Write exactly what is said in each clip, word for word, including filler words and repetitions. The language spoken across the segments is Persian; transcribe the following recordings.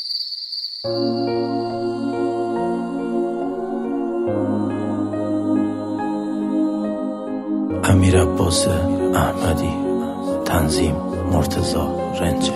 امیر عباس احمدی، تنظیم مرتضی رنجر.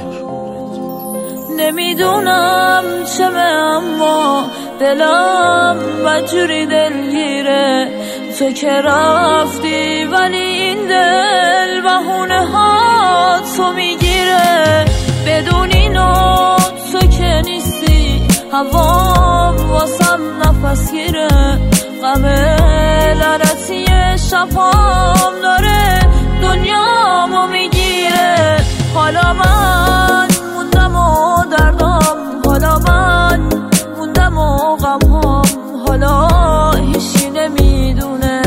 نمیدونم چمه اما دلم بدجوری دلگیره، تو که رفتی ولی این دل بهونه ها تو میگیره. بدون اینو تو که نیستی هوام واسم نفس گیره، غم لعنتی شبام داره دنیامو میگیره. حالا من موندم و دردام، حالا من موندم و غمام، حالا هیچی نمیدونه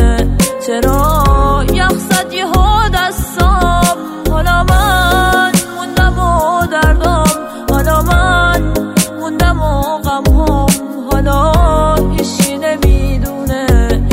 چرا یخ زد یهو دستام. حالا من موندم و دردام، حالا من موندم و غمام، حالا هیچی نمیدونه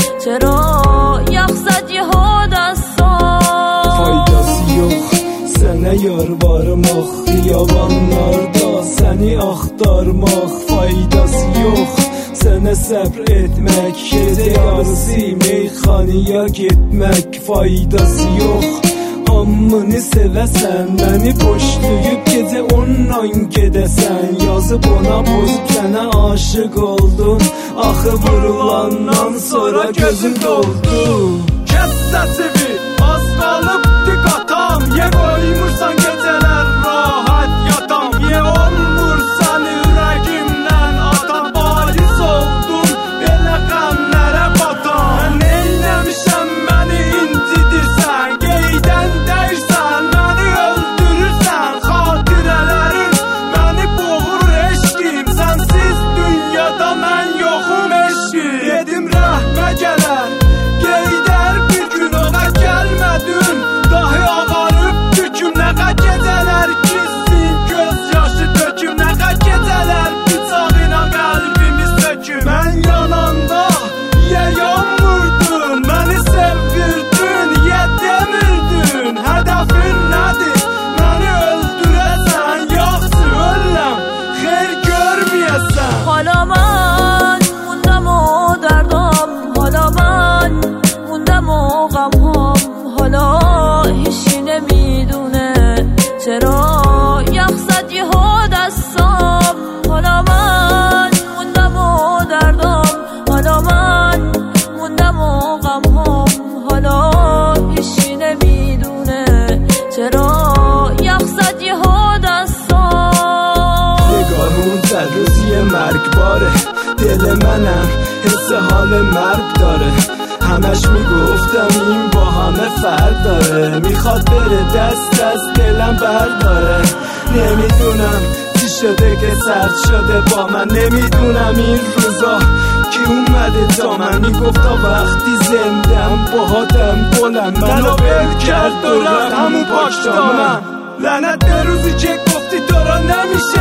چرا یخ زد یهو دستام. Fayda yox sənə yar varmaq, yavanlarda səni axtarmaq. Faydası yox sənə səbr etmək, gecə yarısı meyxanaya getmək. Faydası yox hamını sevəsən, məni boşlayıb gecə ondan gedəsən. Yazıb ona bozub sənə aşık oldun, axı vurulandan sonra gözüm doldu. Kəs səsivi az qalıbdı qatam, ye qoymursan gecələr rahat yatam. Ye olmursan ürəgimdən atam, bais oldum belə qəmlərə batam. Mən eyləmişəm məni incidirsən, qeydən dəyirsən məni öldürürsən. Xatirələrin məni boğur eşqim, sənsiz dünyada mən yoxum eşqim. Dedim rəhmə gələr Geydər bir gün ona gəlmədin, dahi ağarıb tüküm. Nəqə gecələr gizsin göz yaşı töküm, nəqə gecələr bıçağına qəlbimi söküm. Mən yananda ye yanmırdın, məni sevgirdin ye demirdin. Hədəfin nədir məni öldürəsən, yaxşı öləm xeyr görməyəsən. حالا من موندم و دردام، حالا من موندم و غمام، حالا هیچی نمیدونه چرا یخ زد یهو دستام. حالا من موندم و دردام، حالا من موندم و غمام، حالا هیچی نمیدونه چرا یخ زد یهو دستام. نگاهون در روزی مرگباره، دل منم حس حال مرگ داره. همش میگفتم این با همه فرق داره، میخواد بره دست از دلم برداره. نمیدونم چی شده که سرد شده با من، نمیدونم این روزا کی اومده تا من. میگفتا وقتی زندم باهاتم بلند، منو ول کرد و رفت همون پاک دامن. لعنت به روزی که گفتی تو را نمیشه